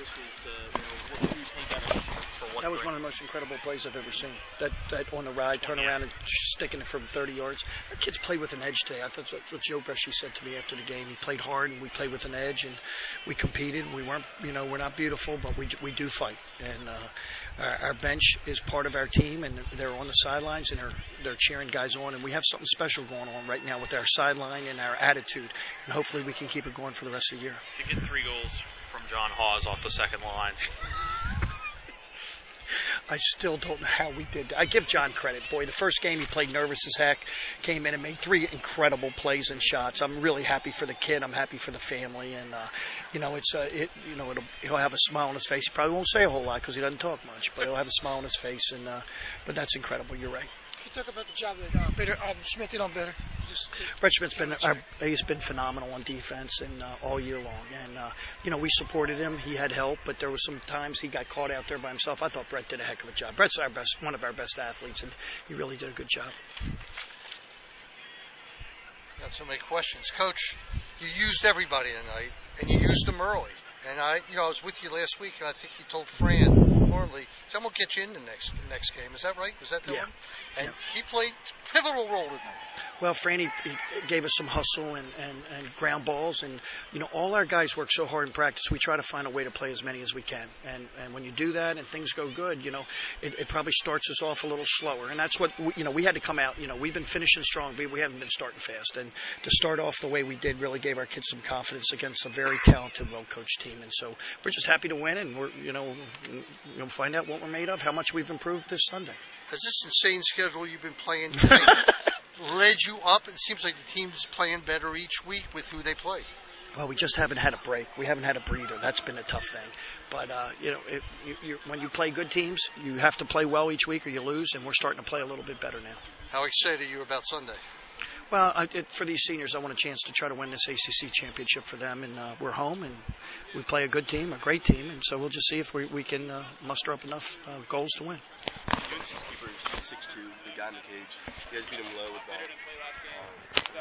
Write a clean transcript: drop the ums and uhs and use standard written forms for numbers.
This was, what do you take out of it for what? That was one of the most incredible plays I've ever seen. That on the ride, turn around and sticking it from 30 yards. Our kids played with an edge today. I thought that's what Joe Bresci said to me after the game. He played hard and we played with an edge and we competed. We weren't, we're not beautiful, but we do fight. And our bench is part of our team, and they're on the sidelines and they're cheering guys on. And we have something special going on right now with our sideline and our attitude. And hopefully we can keep it going for the rest of the year. To get 3 goals from John Hawes off the second line. I still don't know how we did that. I give John credit. Boy, the first game he played nervous as heck, came in and made 3 incredible plays and shots. I'm really happy for the kid. I'm happy for the family, and he'll have a smile on his face. He probably won't say a whole lot because he doesn't talk much, but he'll have a smile on his face, and but that's incredible. You're right. Can you talk about the job that Schmidt did on Bitter? Brett Schmidt's been phenomenal on defense and all year long, and we supported him. He had help, but there were some times he got caught out there by himself. I thought Brett did a heck of a job. Brett's one of our best athletes, and he really did a good job. Got so many questions, Coach. You used everybody tonight, and you used them early. And I was with you last week, and I think you told Fran formally, someone will get you in the next game. Is that right? Was that the one? And he played a pivotal role in that. Well, Franny, he gave us some hustle and ground balls, and all our guys work so hard in practice. We try to find a way to play as many as we can, and when you do that and things go good, it probably starts us off a little slower, and that's what we had to come out. We've been finishing strong, but we haven't been starting fast, and to start off the way we did really gave our kids some confidence against a very talented, well-coached team, and so we're just happy to win, and we're find out what we're made of, how much we've improved this Sunday. Has this insane schedule you've been playing tonight led you up? It seems like the team's playing better each week with who they play. Well, we just haven't had a break. We haven't had a breather. That's been a tough thing. But, when you play good teams, you have to play well each week or you lose, and we're starting to play a little bit better now. How excited are you about Sunday? Well, for these seniors, I want a chance to try to win this ACC championship for them, and we're home, and we play a good team, a great team, and so we'll just see if we can muster up enough goals to win. UNC's keeper is 6'2", big guy in the cage. You guys beat him low with that.